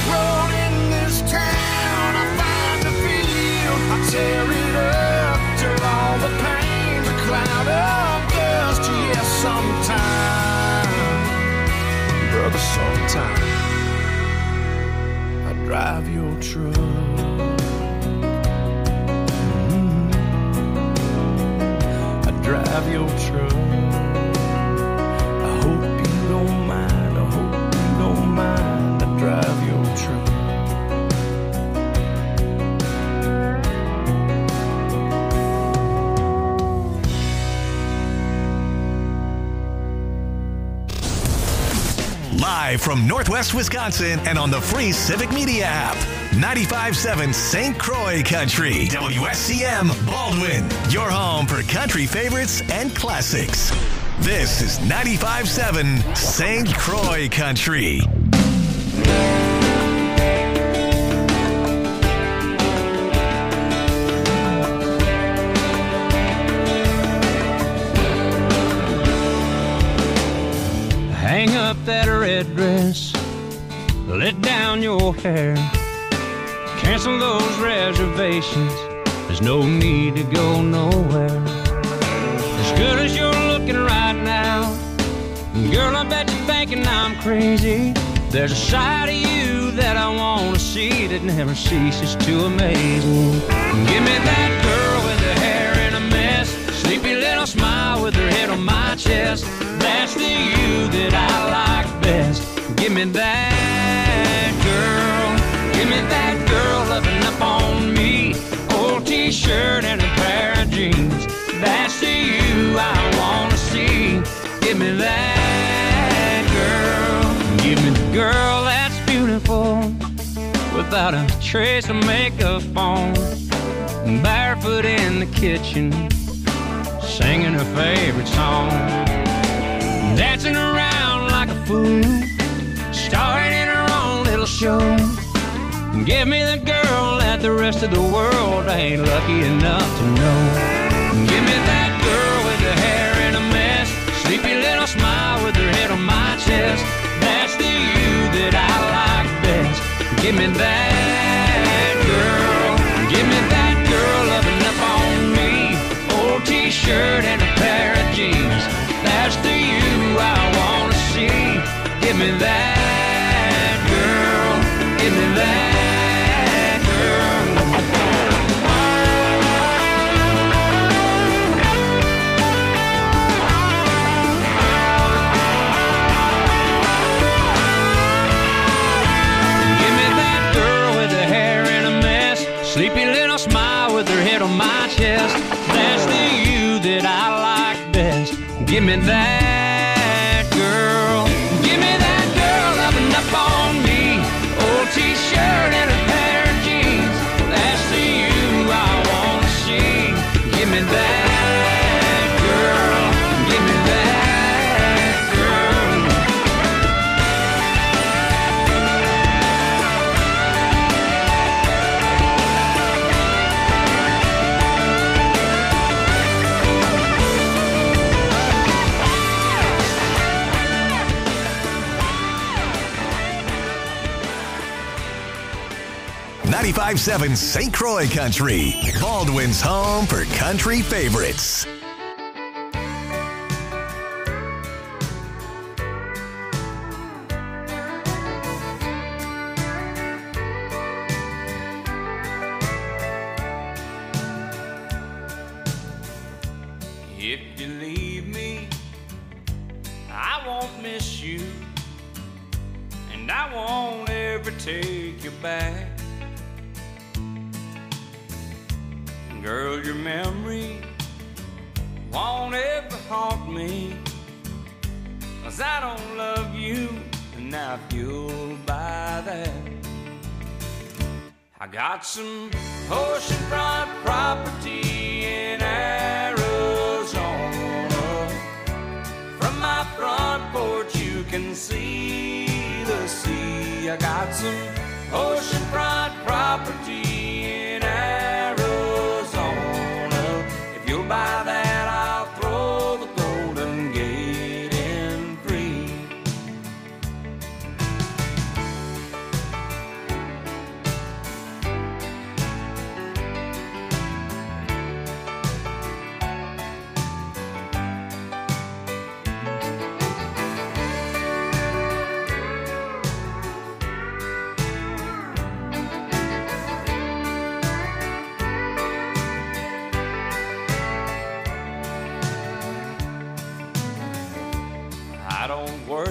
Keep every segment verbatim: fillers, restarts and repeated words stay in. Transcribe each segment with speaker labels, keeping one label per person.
Speaker 1: road in this town. I find the field, I tear it up till all the pain's a cloud of dust. Yes, sometime, brother, sometime I drive your truck. Mm-hmm. I drive your truck. I hope you don't mind. I hope you don't mind. I drive your truck.
Speaker 2: Live from Northwest Wisconsin and on the free Civic Media app. ninety-five point seven Saint Croix Country. W S C M Baldwin. Your home for country favorites and classics. This is ninety-five point seven Saint Croix Country.
Speaker 3: Hang up that red dress, let down your hair, cancel those reservations, there's no need to go nowhere. As good as you're looking right now, girl, I bet you're thinking I'm crazy. There's a side of you that I want to see that never ceases to amaze me. Give me that girl with her hair in a mess, sleepy little smile with her head on my chest. That's the you that I like best. Give me that girl. Give me that girl loving up on me. Old t-shirt and a pair of jeans. That's the you I want to see. Give me that girl. Give me the girl that's beautiful, without a trace of makeup on, barefoot in the kitchen, singing her favorite song, dancing around like a fool, starring in her own little show. Give me the girl that the rest of the world ain't lucky enough to know. Give me that girl with her hair in a mess, sleepy little smile with her head on my chest. That's the you that I like best. Give me that girl. Give me that girl loving up on me. Old t-shirt and a pair of jeans. That's the you I want to see. Give me that girl. Give me that girl. Give me that girl with her hair in a mess, sleepy little smile with her head on my chest. That's the you that I like best. Give me that girl. Give me that girl loving up on me. Old t-shirt and a pair of jeans. That's the you I want to see. Give me that girl. Give me that girl.
Speaker 2: ninety-five point seven Saint Croix Country. Baldwin's home for country favorites.
Speaker 1: If you leave me, I won't miss you, and I won't ever take you back. Girl, your memory won't ever haunt me, 'cause I don't love you, and I feel by that. I got some oceanfront property in Arizona. From my front porch you can see the sea. I got some oceanfront property in Arizona. If you'll buy that, I'll throw the Golden Gate in free.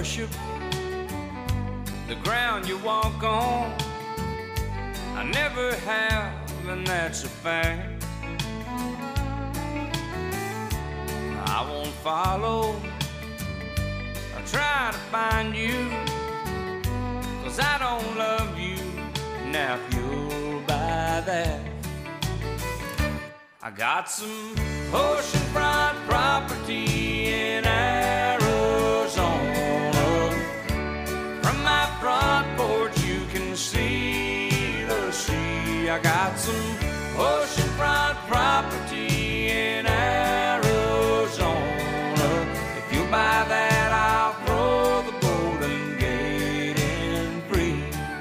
Speaker 1: worship the ground you walk on. I never have, and that's a fact. I won't follow or try to find you, 'cause I don't love you. Now if you'll buy that, I got some oceanfront property in Arizona. From my front porch you can see the sea. I got some oceanfront property in Arizona. If you buy that, I'll throw the Golden Gate in free.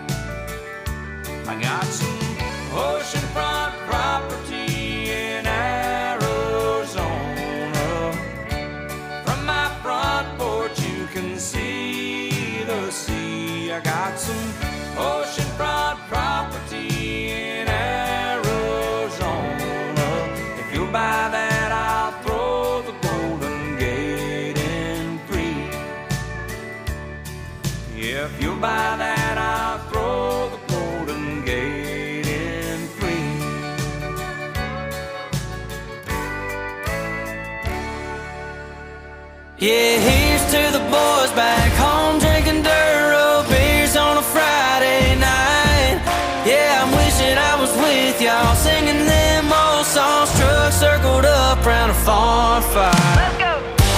Speaker 1: I got some oceanfront property in Arizona. From my front porch you can see the sea. I got some oceanfront property in Arizona. If you buy that, I'll throw the Golden Gate in free. Yeah, if you buy that, I'll throw the Golden Gate in free. Yeah, here's to the boys back home drinking dirt road beers on a Friday night. Yeah, I'm wishing I was with y'all singing them old songs. Trucks circled up round a farm fire. Let's go!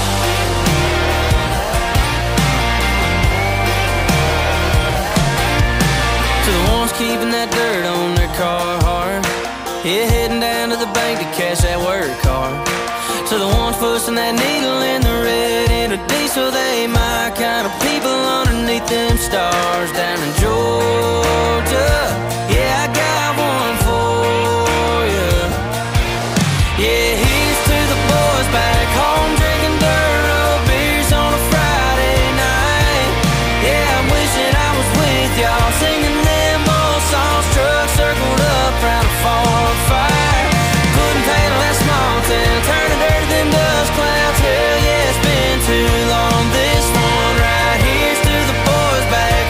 Speaker 1: To the ones keeping that dirt on their car hard. Yeah, heading down to the bank to cash that work card. To the ones pushing that needle in the red into diesel, they my kind of people underneath them stars down in Georgia. Yeah, I got one for you. Yeah, here's to the boys back home drinking dirt road beers on a Friday night. Yeah, I'm wishing I was with y'all singing them old songs. Trucks circled up round a farm fire. Putting paint on that small town, turning dirt to them dust clouds. Hell yeah, it's been too long. This one right here's to the boys back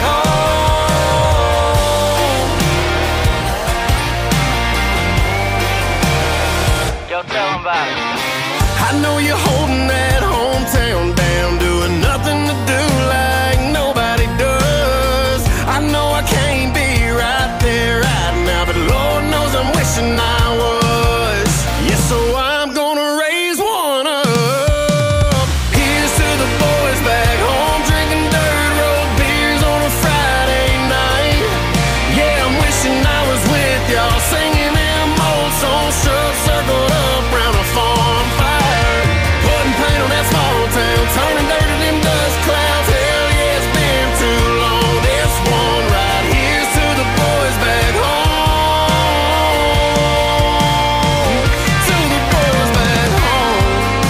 Speaker 1: home. Yo, tell them about it.
Speaker 4: I know you're holding that hometown down, doing nothing to do like nobody does. I know I can't be right there right now, but Lord knows I'm wishing I was. Yeah, so I'm gonna raise one up. Here's to the boys back home drinking dirt road beers on a Friday night. Yeah, I'm wishing I was with y'all singing them old songs. Trucks circled up round a farm fire. Putting paint on that small town, turning dirt to them dust clouds. Hell yeah, it's been too long. This one right here's to the boys back home. To the boys back home.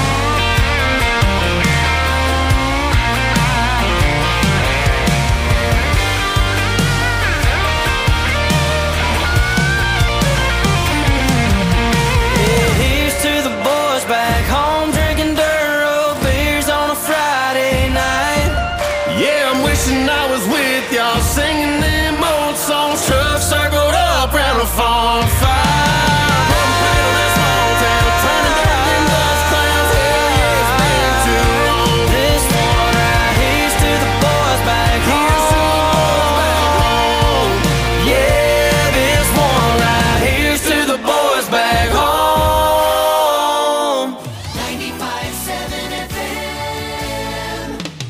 Speaker 1: Yeah, here's to the boys back home drinking dirt road beers on a Friday night.
Speaker 4: Yeah, I'm wishing I was with y'all singing them old songs. Trucks circled up round a farm fire. Putting paint on that small town, turning dirt to them dust clouds. Hell yeah, it's been too long.
Speaker 1: This one right here's to the boys back
Speaker 4: Here's to the boys back
Speaker 1: home.
Speaker 4: home.
Speaker 1: Yeah, this one right here's to the boys back home.
Speaker 5: ninety-five point seven F M.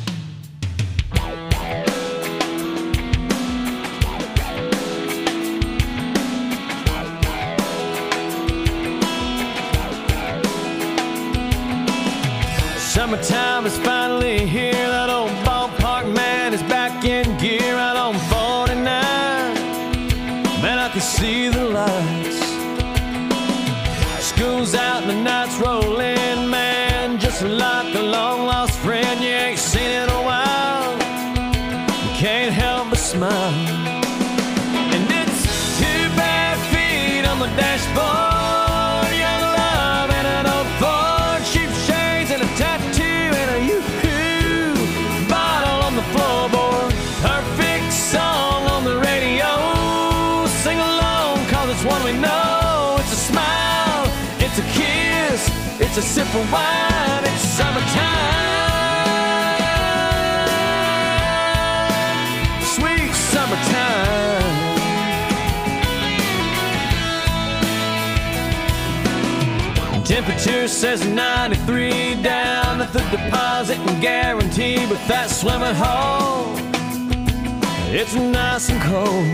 Speaker 3: Summertime is finally here. That old ballpark man is back in gear out on forty-nine. Man, I can see the lights. School's out and the nights roll in, man. Just like a long lost friend you ain't seen in a while. You can't help but smile. And it's two bare feet on the dashboard, young love and an old Ford, cheap shades and a tattoo and a yoo-hoo bottle on the
Speaker 1: one we know. It's a smile, it's a kiss, it's a sip of wine, it's summertime, sweet summertime. Temperature says ninety-three down at the deposit and guarantee, but that swimming hole, it's nice and cold.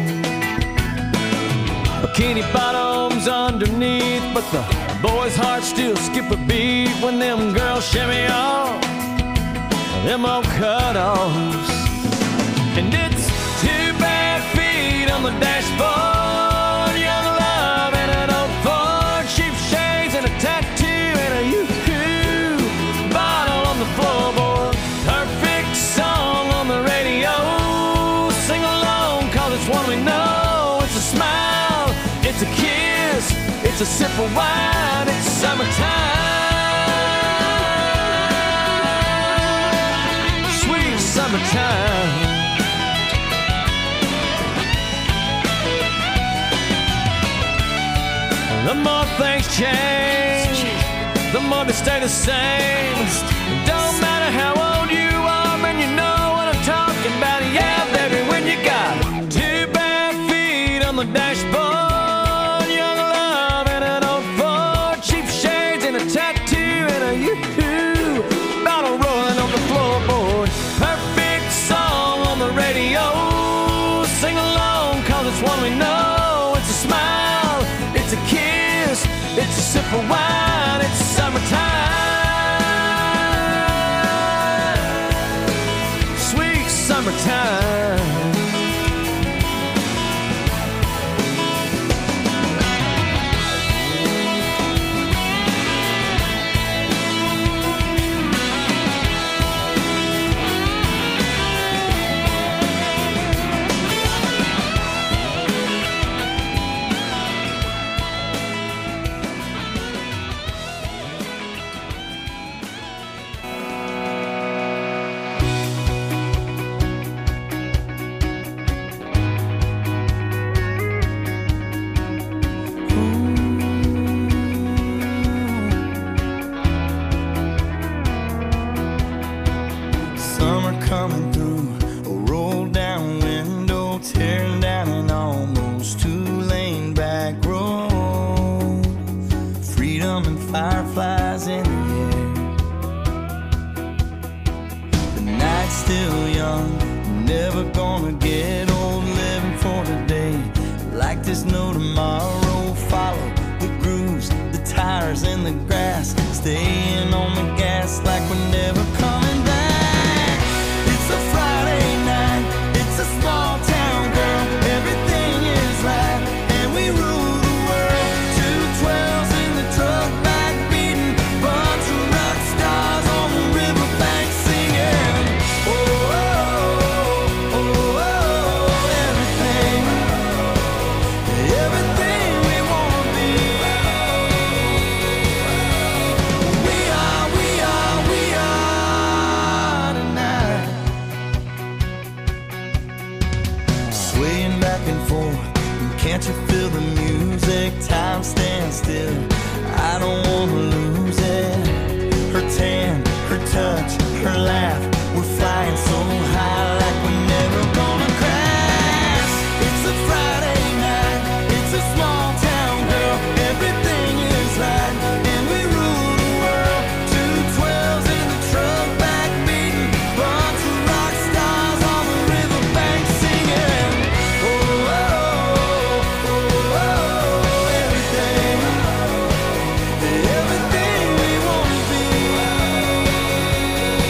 Speaker 1: Bikini bottoms underneath, but the boys' hearts still skip a beat when them girls shimmy off them old cutoffs. And it's two bad feet on the dashboard, young love and an old Ford, cheap shades and a tattoo and a yoo-hoo bottle on the floorboard. Perfect song on the radio, sing along cause it's one we know. It's a smile, it's a kiss, it's a sip of wine, it's summertime, sweet summertime. The more things change, the more they stay the same. Don't matter how old you are, man, you know what I'm talking about. Yeah, baby, when you got two bare feet on the dashboard, young love and an old Ford, cheap shades and a tattoo and a yoo-hoo bottle rolling on the floorboard. Perfect song on the radio, sing along cause it's one we know. It's a smile, it's a kiss, it's a sip of wine, it's summertime, sweet summertime.
Speaker 6: Summer coming through, a roll down window, tearing down an almost two-lane back road. Freedom and fireflies in the air. The night's still young, never gonna get old, living for today. Like there's no tomorrow, follow the grooves, the tires in the grass, staying on the gas like we're never coming back. It's a Friday night, it's a small town, girl, everything is right, and we rule the world. Two twelves in the truck back beating, bunch of rock stars on the riverbank singing. Oh, oh, oh, oh, oh, everything, everything we wanna be. We are, we are, we are tonight. Swaying back and forth, can't you feel the music? Time stands still, I don't wanna lose it. Her tan, her touch, her laugh, we're flying so high like we're never gonna crash. It's a Friday night, it's a small town, girl, everything is right, and we rule the world. Two twelves in the truck back beating, bunch of rock stars on the riverbank singing. Oh, oh, oh, oh, oh, everything, everything we wanna be.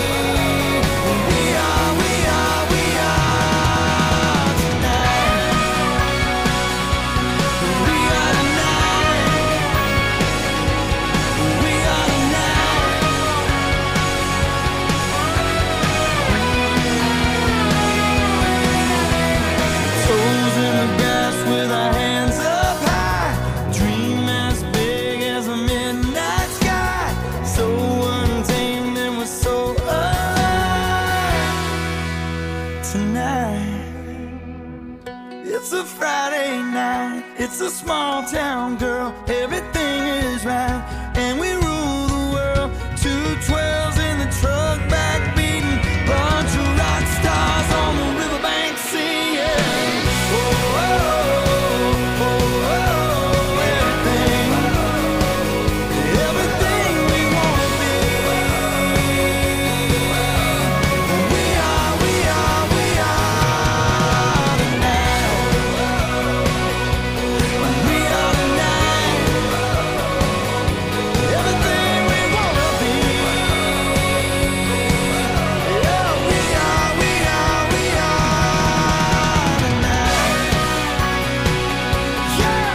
Speaker 6: It's a Friday night, it's a small town girl, everything is right, and we rule the world. Two twelves in the truck, backbeating, bunch of rock stars on the riverbank singing. Oh, oh, oh, oh, oh, everything, everything we wanna be. We are, we are, we are tonight. We are tonight. Everything we wanna be. Yeah, we are, we are, we are tonight. Yeah.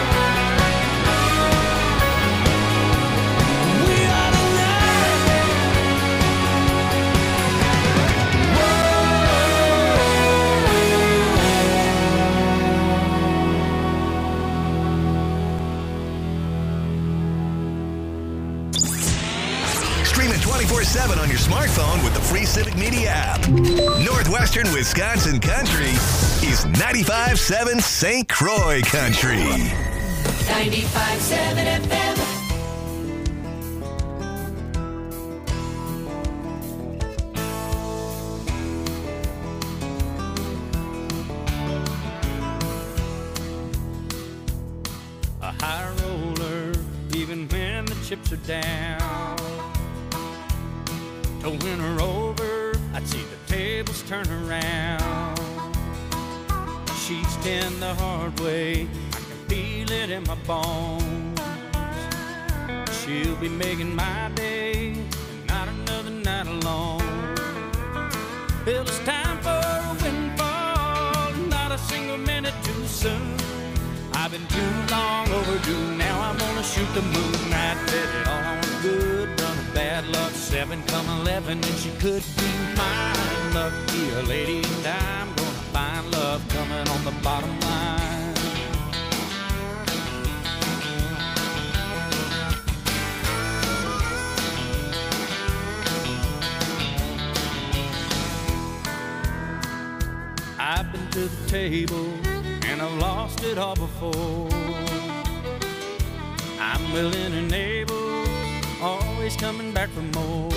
Speaker 6: We are
Speaker 2: Stream it twenty-four seven on your smartphone with the free Civic Media app. Northwestern Wisconsin Country is ninety-five point seven Saint Croix Country.
Speaker 5: ninety-five point seven F M.
Speaker 3: A high roller, even when the chips are down. To win her over, I'd see the tables turn around. She's been the hard way, I can feel it in my bones. She'll be making my day, and not another night alone. Well, it's time for a windfall, not a single minute too soon. I've been too long overdue, now I'm gonna shoot the moon. I bet it all on good run of bad luck, seven come eleven, and she could be mine. Lucky a lady, and I'm gonna find love coming on the bottom line. I've been to the table, and I've lost it all before. I'm willing and able, always coming back for more.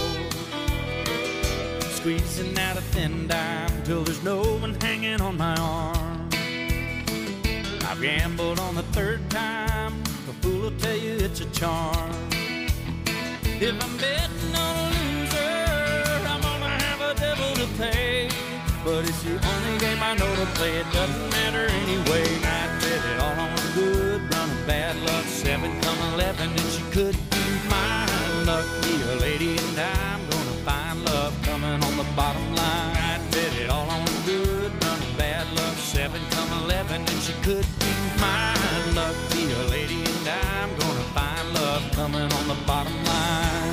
Speaker 3: Squeezing out a thin dime till there's no one hanging on my arm. I've gambled on the third time, a fool will tell you it's a charm. If I'm betting on a loser, I'm gonna have a devil to pay. But it's the only game I know to play, it doesn't matter anyway. I bet it all on a good run of bad luck, seven come eleven, and she could be mine. Lucky a lady, and I'm gonna find love coming on the bottom line. I bet it all on a good run of bad luck, seven come eleven, and she could be mine. Lucky a lady, and I'm gonna find love coming on the bottom line.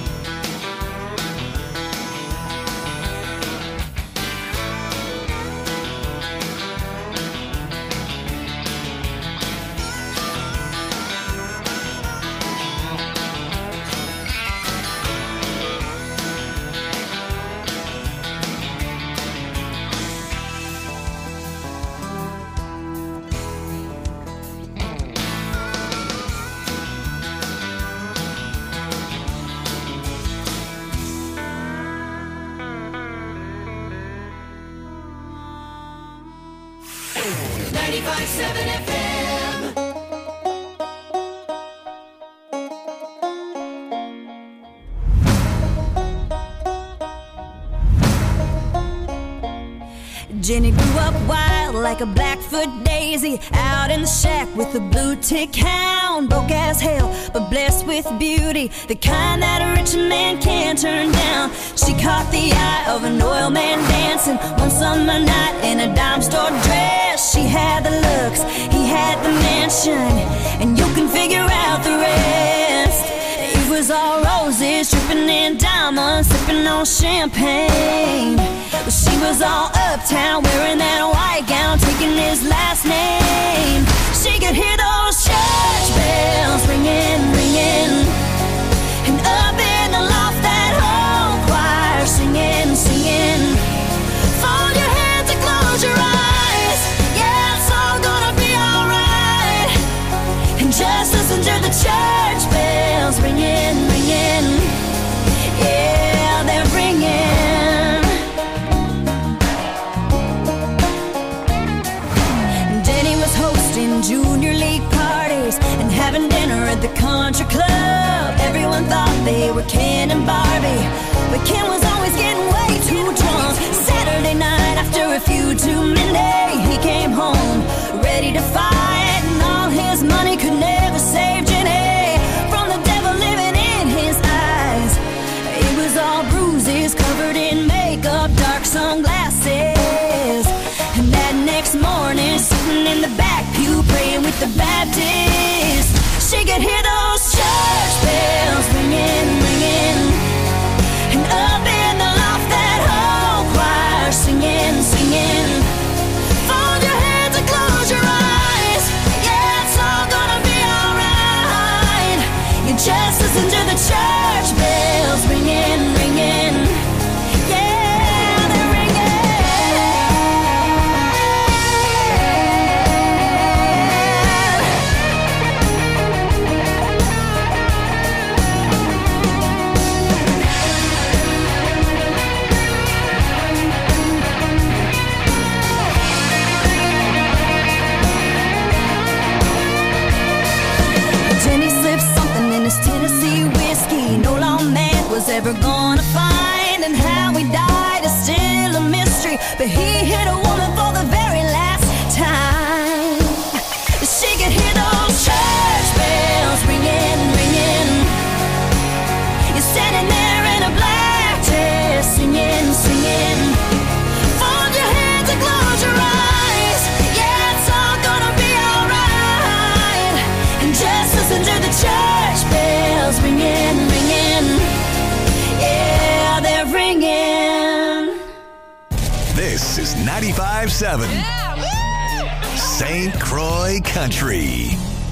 Speaker 5: ninety-five point seven F M.
Speaker 7: Jenny grew up wild like a Blackfoot daisy, out in the shack with a blue tick hound. Broke as hell, but blessed with beauty, the kind that a rich man can't turn down. She caught the eye of an oil man dancing one summer night in a dime store dress. She had the looks, he had the mansion, and you can figure out the rest. It was all roses, dripping in diamonds, sipping on champagne. But she was all uptown, wearing that white gown, taking his last name. She could hear those church bells ringing, ringing, and up in the loft that whole choir singing, singing. Fold your hands and close your eyes, yeah, it's all gonna throwing junior league parties and having dinner at the country club. Everyone thought they were Ken and Barbie, but Ken was always getting way too drunk. Saturday night after a few too many, he came home ready to fight, and all his money could never save Jenny from the devil living in his eyes. It was all bruises, covered in makeup, dark sunglasses. And that next morning, sitting in the back pew praying with the Baptist, she could hear those church bells ringing, ringing. And up in the loft, that whole choir singing, singing. Fold your hands and close your eyes. Yeah, it's all gonna be alright. You just listen to the church bells ringing, ringing. Yeah, they're ringing. Jenny slipped something in his Tennessee whiskey no lawman was ever gonna find, and how he died is still a mystery, but he hit a woman for the very last time. She could hear those church bells ringing, ringing. You're standing there in a black dress, singing, singing. Fold your hands and close your eyes. Yeah, it's all gonna be alright. And just listen to the church bells ringing, ringing. Yeah, they're ringing.
Speaker 2: This is ninety-five seven Saint Croix Country.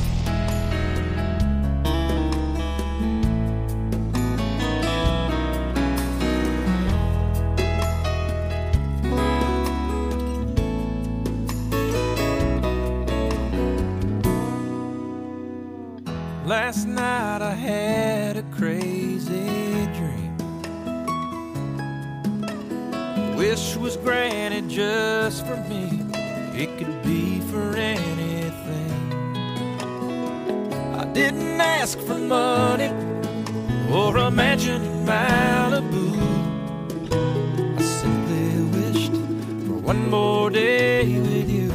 Speaker 1: Last night I had a crazy dream. Wish was granted just for me. It could be for anything. I didn't ask for money or a mansion in Malibu. I simply wished for one more day with you.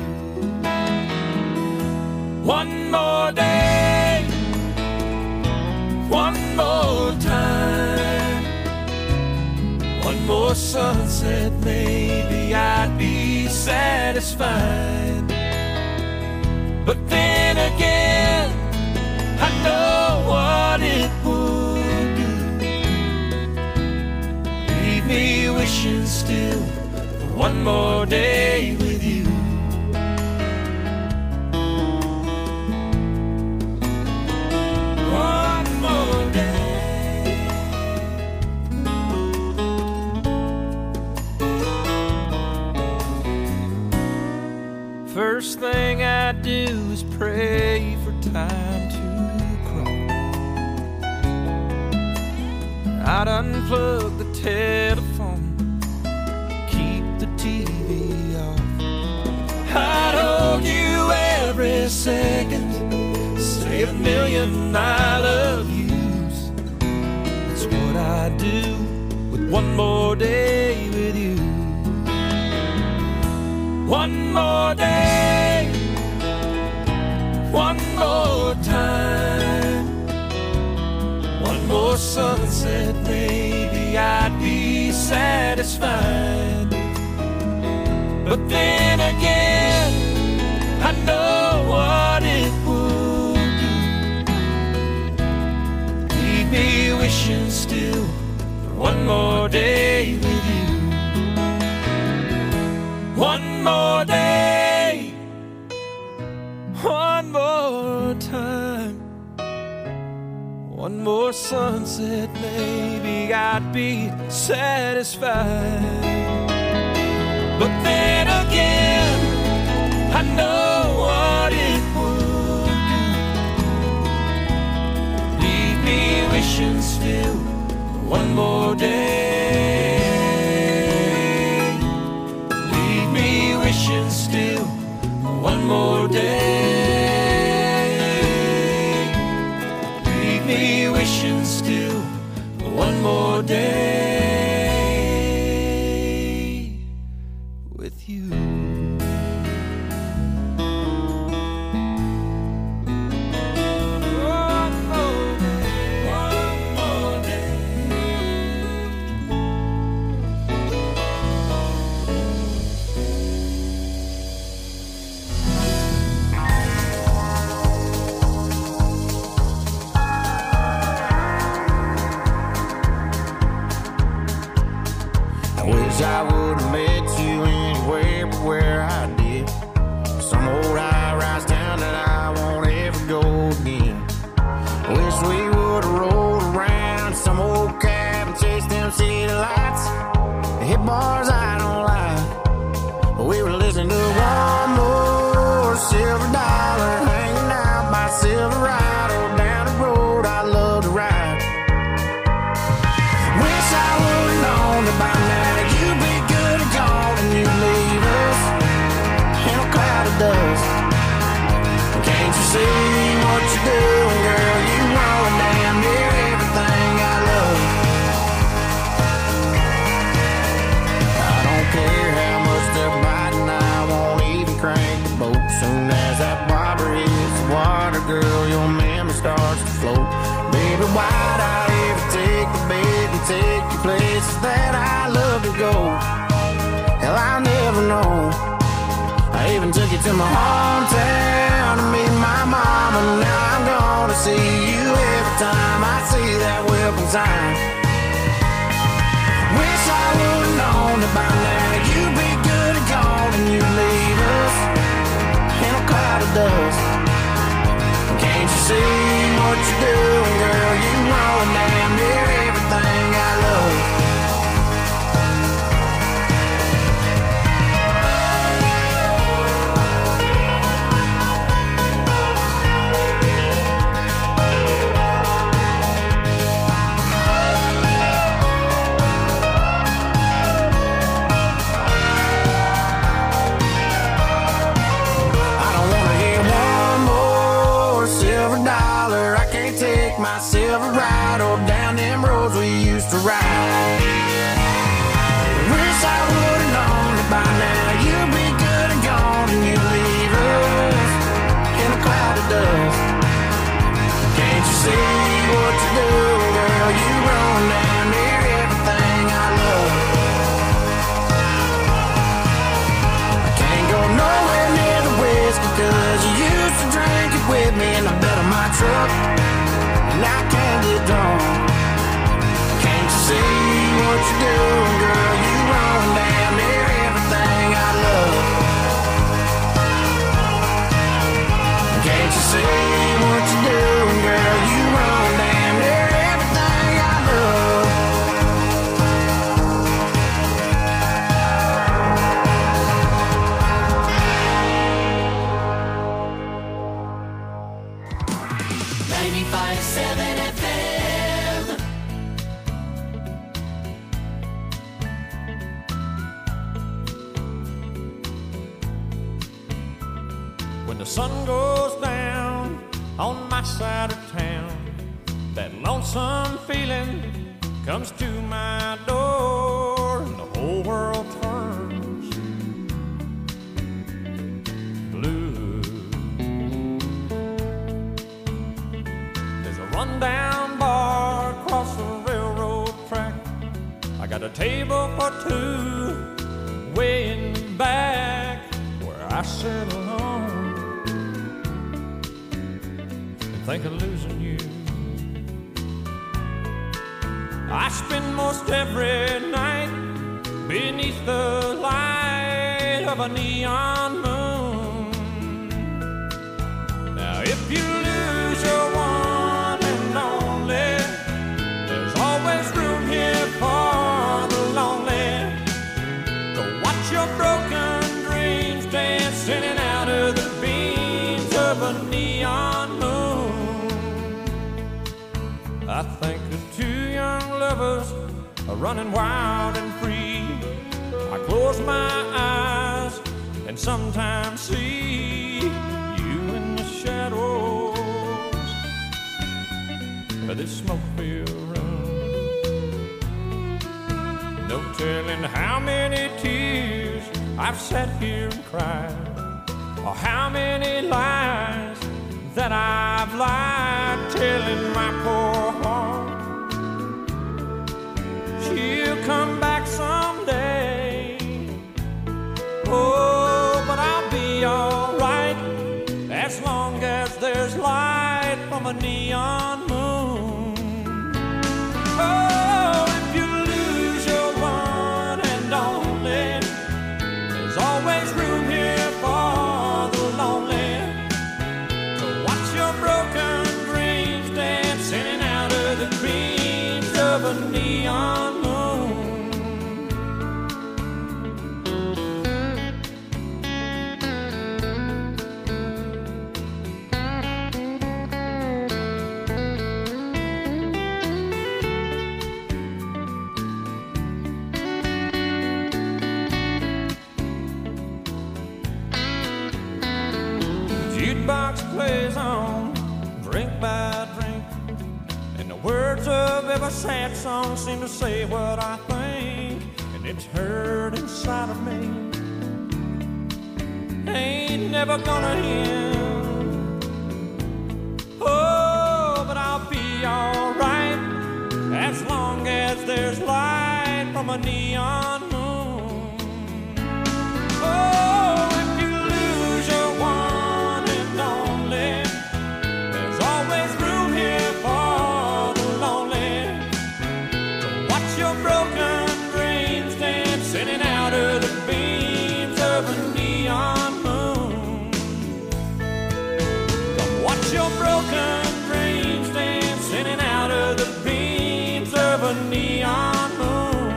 Speaker 1: One more day, one more time, one more sunset, maybe I'd be satisfied. But then again, I know what it would do. Leave me wishing still for one more day with you. First thing I do is pray for time to crawl. I'd unplug the telephone, keep the T V off. I'd hold you every second, say a million I love yous. That's what I do with one more day with you. One more day, one more time, one more sunset, maybe I'd be satisfied. But then again, I know what it would do. Leave me wishing still for one more day with you. One more day, one more time, one more sunset, maybe I'd be satisfied. But then again, I know what it would do. Leave me wishing still for one more day. Wishing still one more day.
Speaker 4: Can't you see what you're doing, girl? You ruin damn near everything I love. I don't care how much they're biting, I won't even crank the boat. Soon as that bobber hits the water, girl, your memory starts to float. Baby, why'd I ever take the bait and take you places that I love to go? Hell, I'll never know. I even took you to my hometown to meet my mama. Now I'm gonna see you every time I see that welcome sign. Wish I would've known that by now you'd be good and gone and you'd leave us in a cloud of dust. Can't you see what you're doing, girl? You ruin damn near everything I love. Myself a ride or down them roads we used to ride. Wish I would've known that by now you'd be good and gone and you'd leave us in a cloud of dust. Can't you see what you're doing, girl? You run down near everything I love. I can't go nowhere near the whiskey cause you used to drink it with me in the bed of my truck. And I can't get drunk. Can't you see what you're doing, girl? You run damn near everything I love. Can't you see what you're doing, girl? You run damn near everything I love.
Speaker 5: ninety-five seven F M.
Speaker 1: When the sun goes down on my side of town, that lonesome feeling comes to my door, and the whole world turns blue. There's a rundown bar across the railroad track. I got a table for two way in the back where I sit alone and think of losing you. I spend most every night beneath the light of a neon moon. Now if you lose your one and only, there's always room here for the lonely to watch your broken dreams dancing in and out of the beams of a neon moon. I think of two young lovers are running wild and free. I close my eyes and sometimes see you in the shadows of this smoke-filled room. No telling how many tears I've sat here and cried, or how many lies that I've lied, telling my poor heart she'll come back someday. Oh, but I'll be alright as long as there's light from a neon moon. Oh, if you lose your one and only, there's always room here for the lonely to watch your broken dreams dance in and out of the beams of a neon moon. plays on, drink by drink. And the words of every sad song seem to say what I think, and it's heard inside of me. Ain't never gonna end. Oh, but I'll be alright as long as there's light from a neon moon. Oh, if you lose your one and only, there's always room here for the lonely. So watch your broken dreams dance sitting out of the beams of a neon moon. Come watch your broken dreams dance sitting out of the beams of a neon moon.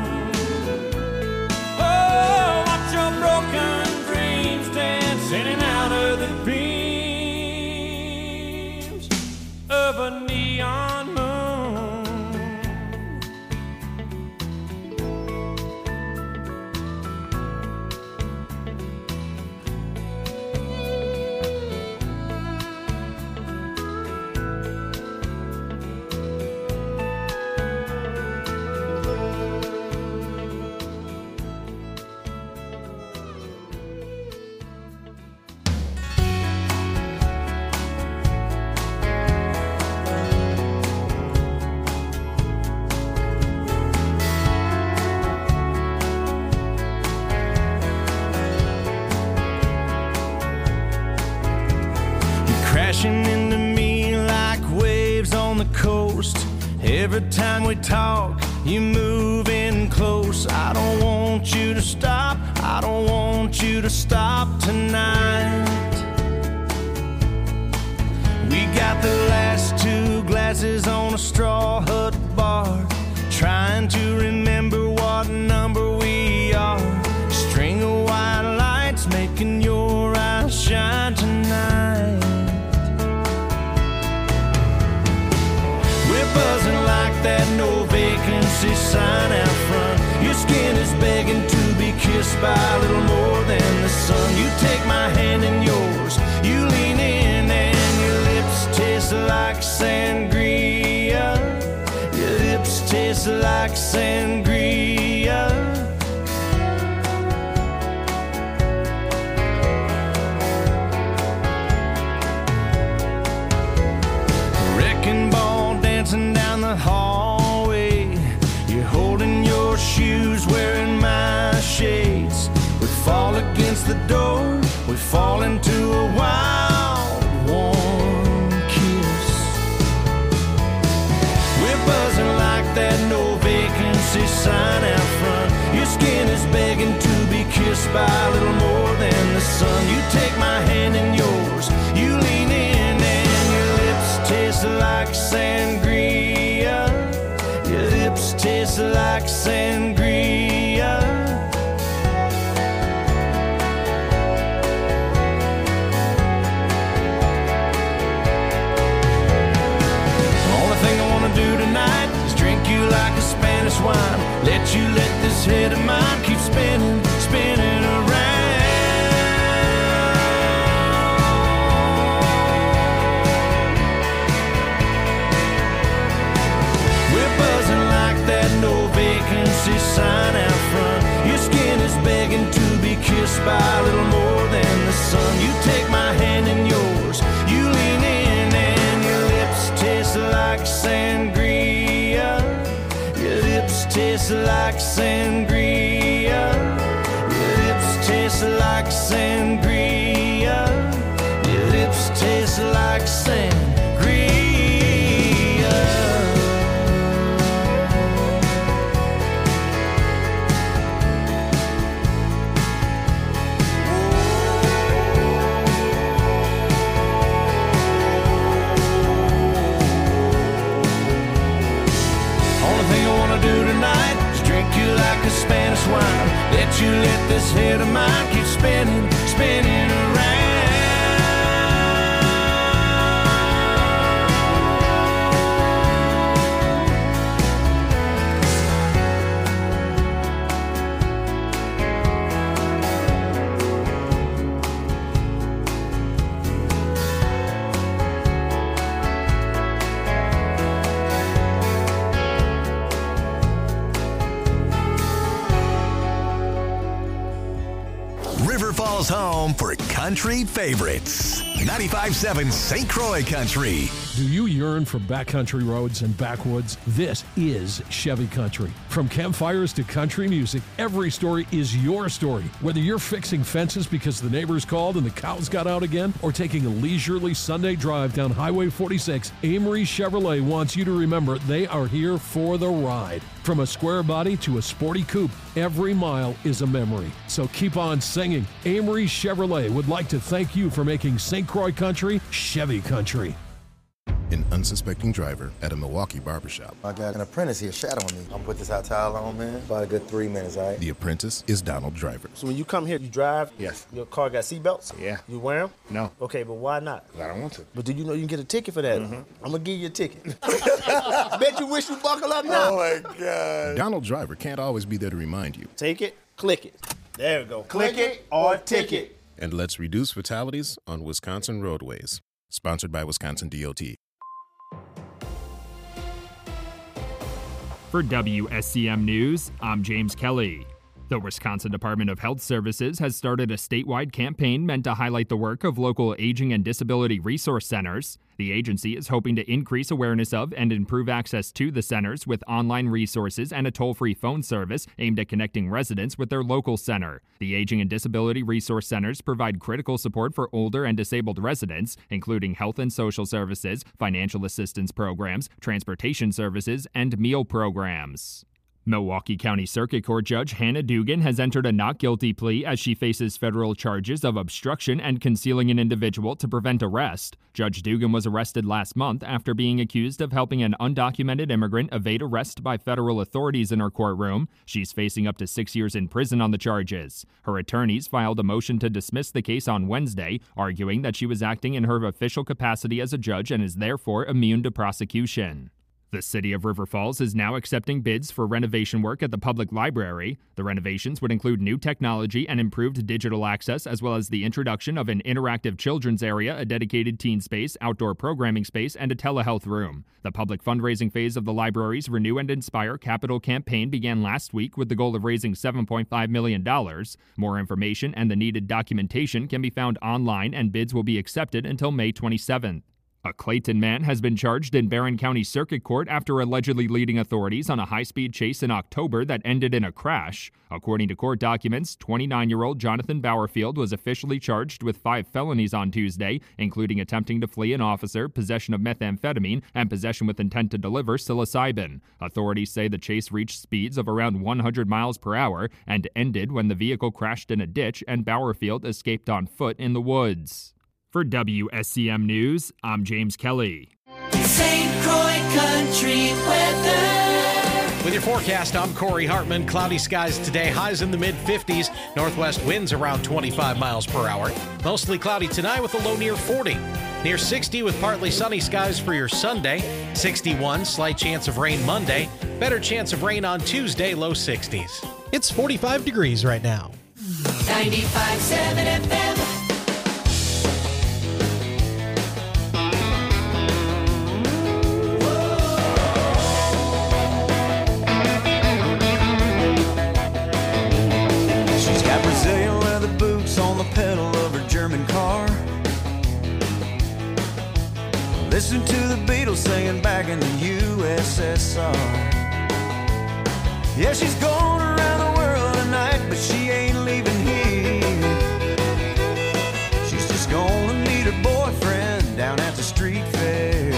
Speaker 1: Oh, watch your broken dreams dance sitting out of the beams of a neon moon.
Speaker 6: Crashing into me like waves on the coast. Every time we talk, you move in close. I don't want you to stop, I don't want you to stop tonight. We got the last two glasses on a straw hut bar, trying to remember what number we are. String of white lights making your eyes shine tonight. Buzzing like that no vacancy sign out front. Your skin is begging to be kissed by a little more than the sun. You take my hand in yours, you lean in, and your lips taste like sangria. Your lips taste like sangria. Wrecking ball dancing down the hallway. You're holding your shoes, wearing my shades. We fall against the door, we fall into a wild, warm kiss. We're buzzing like that no vacancy sign out front. Your skin is begging to be kissed by a little more than the sun. You take my hand in yours, you lean in, and your lips taste like sangria. Your lips taste like sangria. Only thing I wanna do tonight is drink you like a Spanish wine. Let you let this head of mine keep spinning, spinning around. That no vacancy sign out front. Your skin is begging to be kissed by a little more than the sun. You take my hand in yours, you lean in, and your lips taste like sangria. Your lips taste like sangria. Your lips taste like sangria. Your lips taste like sangria. Like a Spanish wine, let you let this head of mine keep spinning, spinning around.
Speaker 2: Nashville's home for country favorites. ninety-five seven Saint Croix Country.
Speaker 8: Do you yearn for backcountry roads and backwoods? This is Chevy Country. From campfires to country music, every story is your story. Whether you're fixing fences because the neighbors called and the cows got out again, or taking a leisurely Sunday drive down Highway forty-six, Amory Chevrolet wants you to remember they are here for the ride. From a square body to a sporty coupe, every mile is a memory. So keep on singing. Amory Chevrolet would like to thank you for making Saint Croix Country Chevy Country.
Speaker 9: An unsuspecting driver at a Milwaukee barbershop.
Speaker 10: I got an apprentice here shadowing me. I'm gonna put this hot towel on, man. About a good three minutes, all right?
Speaker 9: The apprentice is Donald Driver.
Speaker 11: So when you come here, you drive?
Speaker 12: Yes.
Speaker 11: Your car got seatbelts?
Speaker 12: Yeah.
Speaker 11: You wear them?
Speaker 12: No.
Speaker 11: Okay, but why not?
Speaker 12: I don't want to.
Speaker 11: But do you know you can get a ticket for that?
Speaker 12: Mm-hmm.
Speaker 11: I'm gonna give you a ticket. Bet you wish you buckle up now.
Speaker 10: Oh, my God.
Speaker 9: Donald Driver can't always be there to remind you.
Speaker 11: Take it, click it. There we go. Click, click it or ticket.
Speaker 9: And let's reduce fatalities on Wisconsin roadways. Sponsored by Wisconsin D O T.
Speaker 13: For W S C M News, I'm James Kelly. The Wisconsin Department of Health Services has started a statewide campaign meant to highlight the work of local aging and disability resource centers. The agency is hoping to increase awareness of and improve access to the centers with online resources and a toll-free phone service aimed at connecting residents with their local center. The Aging and Disability Resource Centers provide critical support for older and disabled residents, including health and social services, financial assistance programs, transportation services, and meal programs. Milwaukee County Circuit Court Judge Hannah Dugan has entered a not guilty plea as she faces federal charges of obstruction and concealing an individual to prevent arrest. Judge Dugan was arrested last month after being accused of helping an undocumented immigrant evade arrest by federal authorities in her courtroom. She's facing up to six years in prison on the charges. Her attorneys filed a motion to dismiss the case on Wednesday, arguing that she was acting in her official capacity as a judge and is therefore immune to prosecution. The city of River Falls is now accepting bids for renovation work at the public library. The renovations would include new technology and improved digital access, as well as the introduction of an interactive children's area, a dedicated teen space, outdoor programming space, and a telehealth room. The public fundraising phase of the library's Renew and Inspire capital campaign began last week with the goal of raising seven point five million dollars. More information and the needed documentation can be found online, and bids will be accepted until May twenty-seventh. A Clayton man has been charged in Barron County Circuit Court after allegedly leading authorities on a high-speed chase in October that ended in a crash. According to court documents, twenty-nine-year-old Jonathan Bowerfield was officially charged with five felonies on Tuesday, including attempting to flee an officer, possession of methamphetamine, and possession with intent to deliver psilocybin. Authorities say the chase reached speeds of around one hundred miles per hour and ended when the vehicle crashed in a ditch and Bowerfield escaped on foot in the woods. For W S C M News, I'm James Kelly.
Speaker 5: Saint Croix Country weather.
Speaker 14: With your forecast, I'm Corey Hartman. Cloudy skies today, highs in the mid fifties. Northwest winds around twenty-five miles per hour. Mostly cloudy tonight with a low near forty. Near sixty with partly sunny skies for your Sunday. sixty-one, slight chance of rain Monday. Better chance of rain on Tuesday, low sixties.
Speaker 15: It's forty-five degrees right now.
Speaker 5: ninety-five point seven F M.
Speaker 6: Pedal of her German car. Listen to the Beatles singing back in the U S S R. Yeah, she's going around the world tonight, but she ain't leaving here. She's just gonna meet her boyfriend down at the street fair.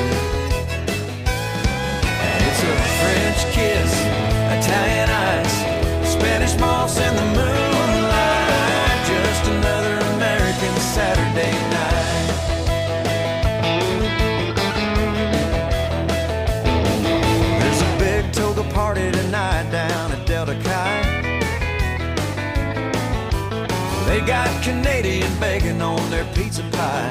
Speaker 6: And it's a French kiss, Italian ice, Spanish moss in the moonlight, just another American Saturday night. There's a big toga party tonight down at Delta Chi. They got Canadian bacon on their pizza pie.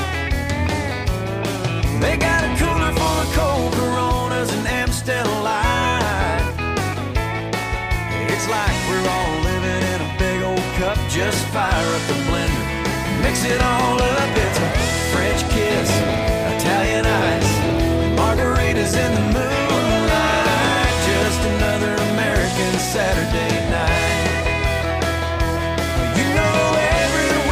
Speaker 6: They got a cooler full of cold Coronas and Amstel Light. It's like we're all living in a big old cup. Just fire up the blender, mix it all up. It's a French kiss, Italian ice, margaritas in the moonlight, just another American Saturday night. You know every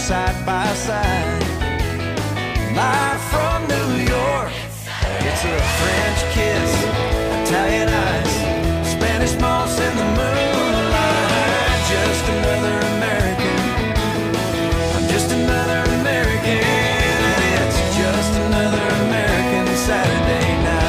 Speaker 1: side by side. Live from New York, it's a French kiss, Italian ice, Spanish moss in the moonlight. Just another American, I'm just another American, and it's just another American Saturday night.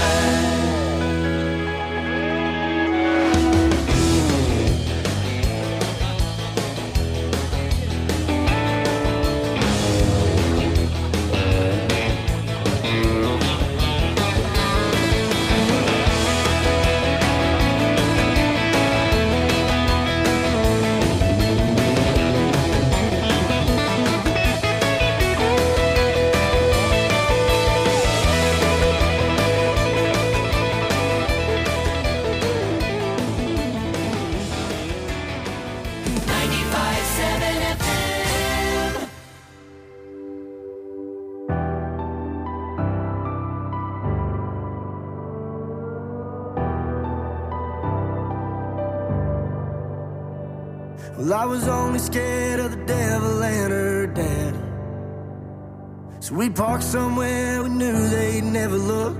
Speaker 6: Well, I was only scared of the devil and her dad, so we parked somewhere we knew they'd never look.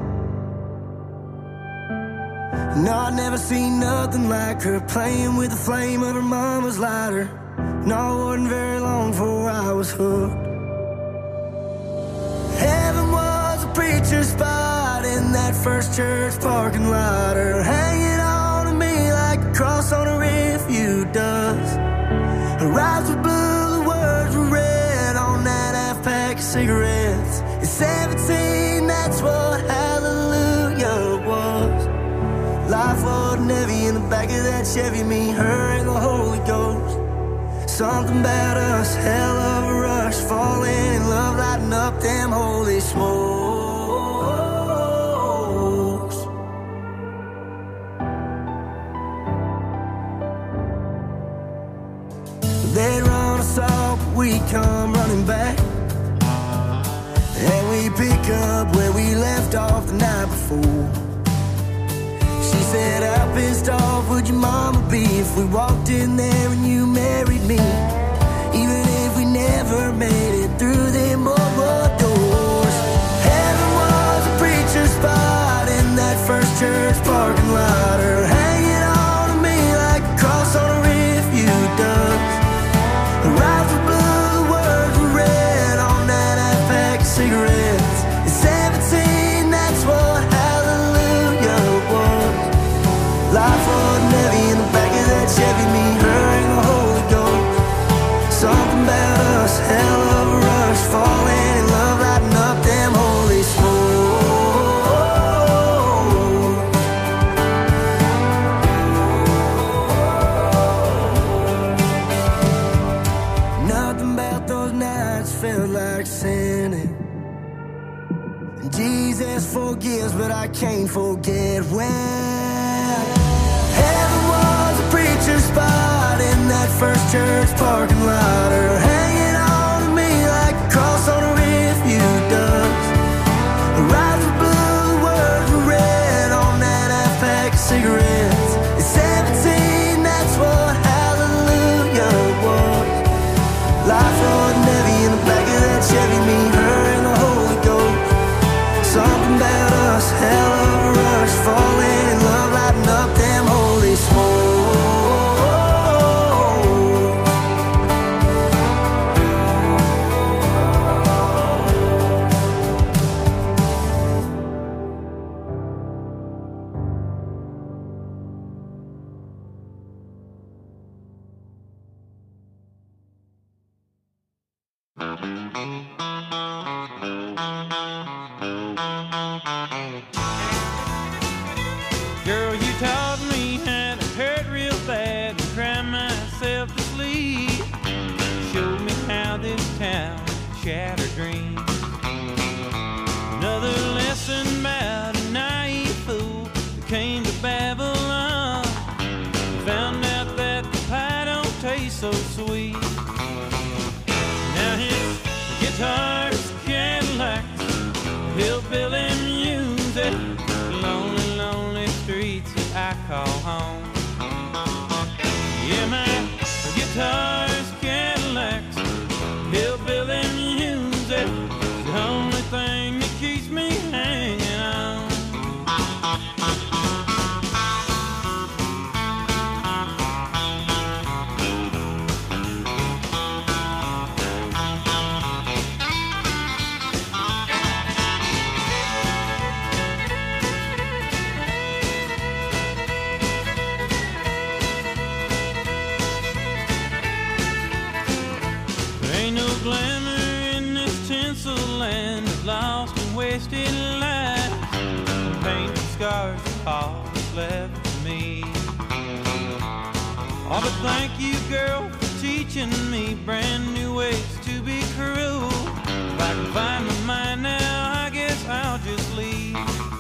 Speaker 6: No, I'd never seen nothing like her, playing with the flame of her mama's lighter. No, it wasn't very long before I was hooked. Heaven was a preacher's spot in that first church parking lot, her hanging on to me like a cross on a refuge does. Her eyes were blue, the words were red on that half pack of cigarettes. At seventeen, that's what hallelujah was. Life wasn't heavy in the back of that Chevy, me, her, and the Holy Ghost. Something about us, hell of a rush, falling in love, lighting up them holy smokes. They'd run us off, but we come running back, and we pick up where we left off the night before. She said, how pissed off would your mama be if we walked in there and you married me, even if we never made it through them boardwalk doors. Heaven was a preacher's spot in that first church parking lot, her hanging on to me like a cross on a refuge does. Her eyes were blue, the words were red on that half pack of cigarettes. At seventeen, that's what hallelujah was. Life wasn't heavy in the back of that Chevy, me, her, and the Holy Ghost. Something about us, hell of a rush, falling in love, lighting up them holy smokes. Nothing about those nights felt like sinning. Jesus forgives, but I can't forget when heaven was a preacher's spot in that first church parking lot, her hanging on to me like a cross on a refuge does. Her eyes were blue, the words were red on that half pack of cigarettes. At seventeen, that's what hallelujah was. Life wasn't heavy in the back of that Chevy, me, her, and the Holy Ghost. Something about us, hell of a rush, falling in love, lighting up them holy smokes.
Speaker 3: Girl, you taught me how to hurt real bad and cry myself to sleep. Showed me how this town shattered dreams. Another lesson about a naive fool that came to Babylon. Found out that the pie don't taste so sweet. Now his guitar's Cadillacs,
Speaker 12: glamour in this tinsel land of lost and wasted life. Painted scars are all that's left for me. Oh, but thank you, girl, for teaching me brand new ways to be cruel. If I can find my mind now, I guess I'll just leave.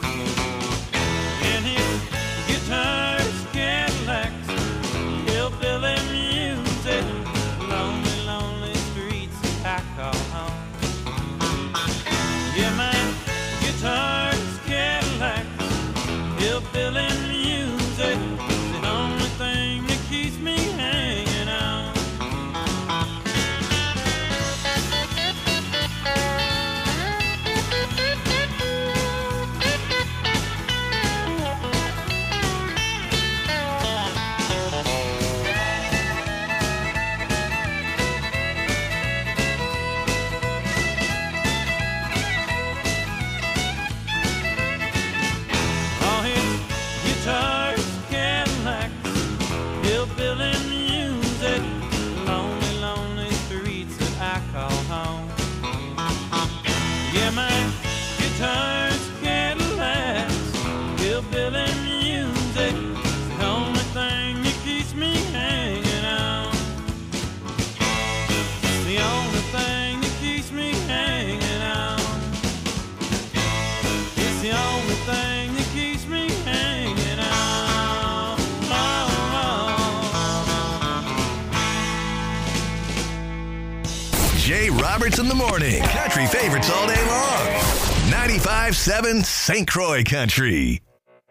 Speaker 12: And his guitars, Cadillacs, hillbilly music, lonely, lonely streets I call home. Yeah, my guitars, Cadillacs, hillbilly music is the only thing that keeps me hanging on. All his guitars, Cadillacs, hillbilly music, lonely, lonely streets that I call home. Yeah, my guitars, Cadillacs, hillbilly music, the only thing that keeps me hanging on. It's the only thing that keeps me hanging on. It's the only thing that keeps me hanging on.
Speaker 2: Jay Roberts in the morning. Country favorites all day long. ninety-five seven Saint Croix Country.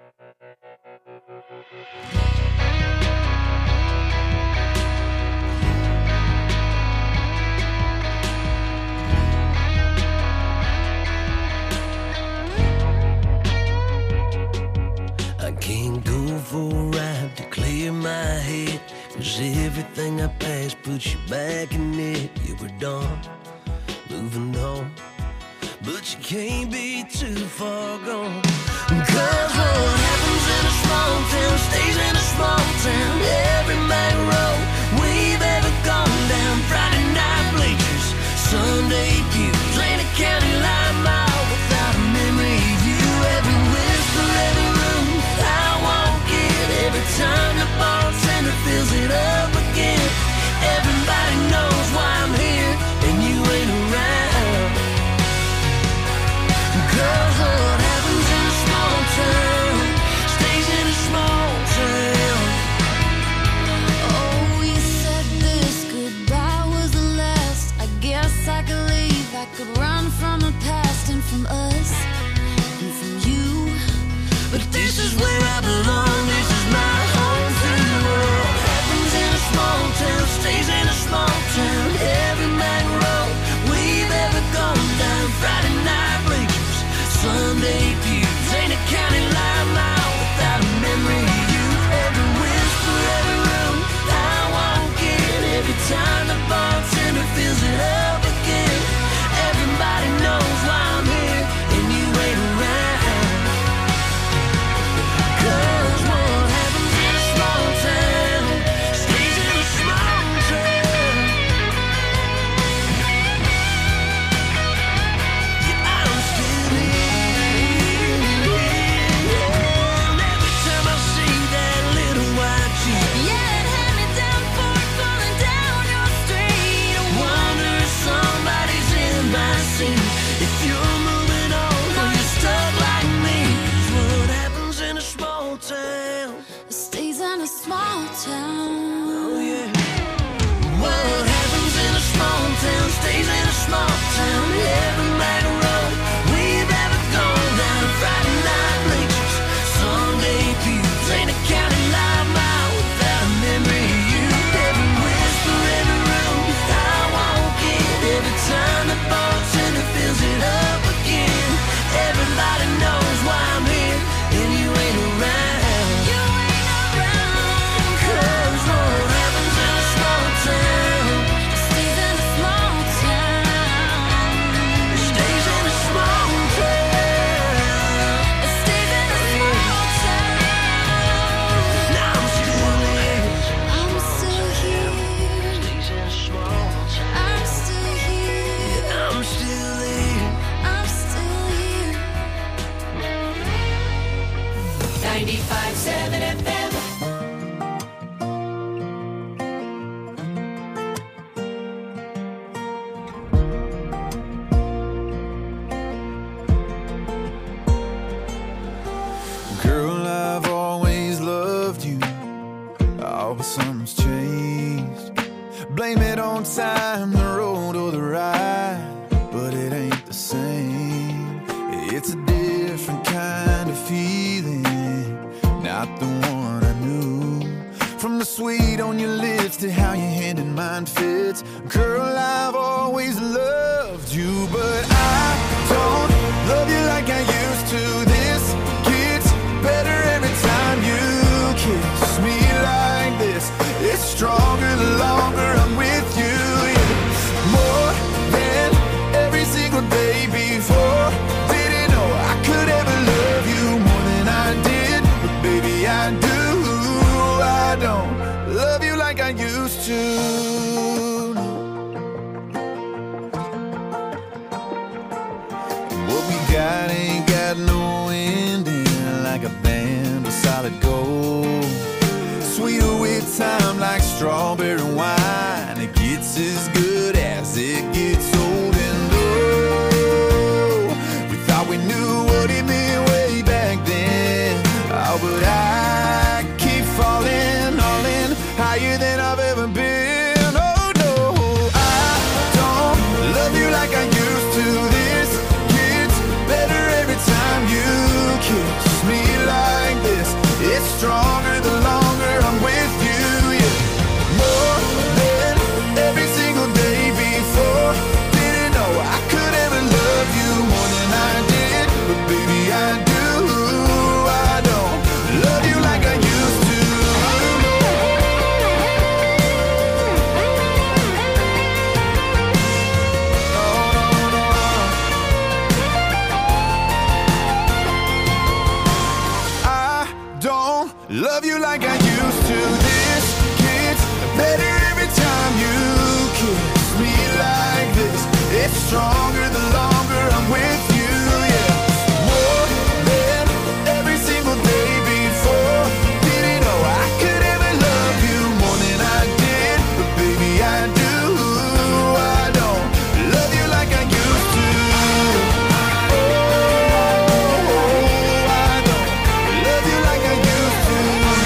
Speaker 6: I can't go for a ride to clear my head, 'cause everything I pass puts you back in it. You were done, moving on, but you can't be too far gone. 'Cause what happens in a small town stays in a small town. Every main road we've ever gone down, Friday night bleachers, Sunday pews, ain't a county line mile without a memory of you. Every whisper, every room I walk in, every time the bartender fills it up again. Everybody knows why I'm here and you ain't around. 'Cause what happens in a small town stays in a small town.
Speaker 16: Oh, you said this goodbye was the last. I guess I could leave. I could run from the past and from us and from you.
Speaker 6: But this is where I belong. This is my home free world. Happens in a small town, stays in a small town. Every main road we've ever gone down, Friday night bleachers, Sunday pews, ain't a county line mile without a memory of you. Every whisper, every room I walk in, every time the bartender fills it up again. Everybody knows why I'm here and you ain't around. 'Cause what happens in a small town stays in a small town. sweeter with time, like strawberry wine. It gets as good as it gets old. And oh, we thought we knew what it meant way back then. Oh, but I keep falling, all in, higher than I've ever been. Oh no, I don't love you like I used to. This gets better every time you kiss me like this. It's stronger the longer I'm with you, yeah. More than every single day before. Didn't know I could ever love you more than I did, but baby I do. I don't love you like I used to. Love you like I used to. This gets better every time you kiss me like this. It's stronger the longer I'm with you, yeah. More than every single day before. Didn't know I could ever love you more than I did, but baby I do. I don't love you like I used to. Oh, I don't love you like I used to.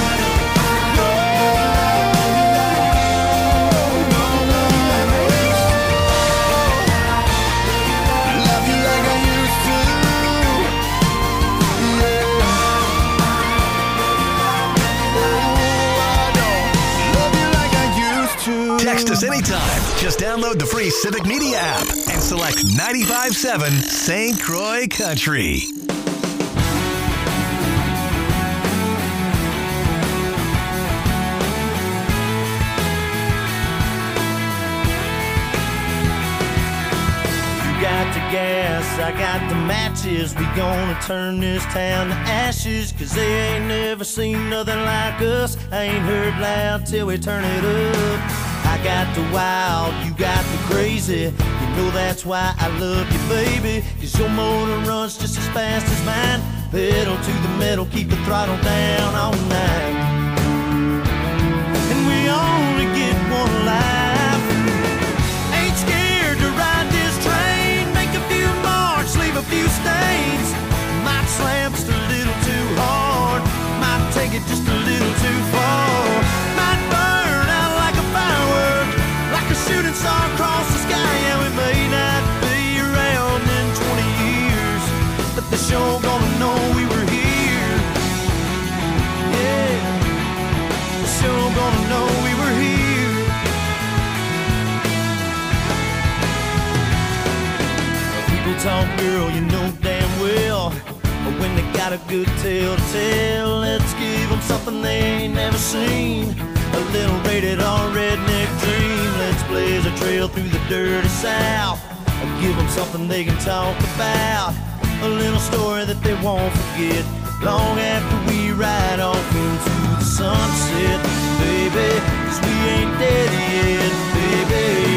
Speaker 2: Text us anytime. Just download the free Civic Media app and select ninety-five point seven Saint Croix Country.
Speaker 11: Got the gas, I got the matches. We gonna turn this town to ashes, cause they ain't never seen nothing like us. I ain't heard loud till we turn it up. I got the wild, you got the crazy. You know that's why I love you, baby, cause your motor runs just as fast as mine. Pedal to the metal, keep the throttle down all night. And we only get one life. Ain't scared to ride this train. Make a few marks, leave a few stains. Might slam just a little too hard. Might take it just a little too far. Might burn out like a firework, like a shooting star across the sky. Yeah, we may not be around in twenty years, but they're sure gonna know we were here. Yeah, they're sure gonna know we were here. People talk, girl, you know damn well, but when they got a good tale to tell, let's give them something they ain't never seen. A little rated R redneck dream. Let's blaze a trail through the dirty South and give them something they can talk about. A little story that they won't forget long after we ride off into the sunset. Baby, cause we ain't dead yet, baby.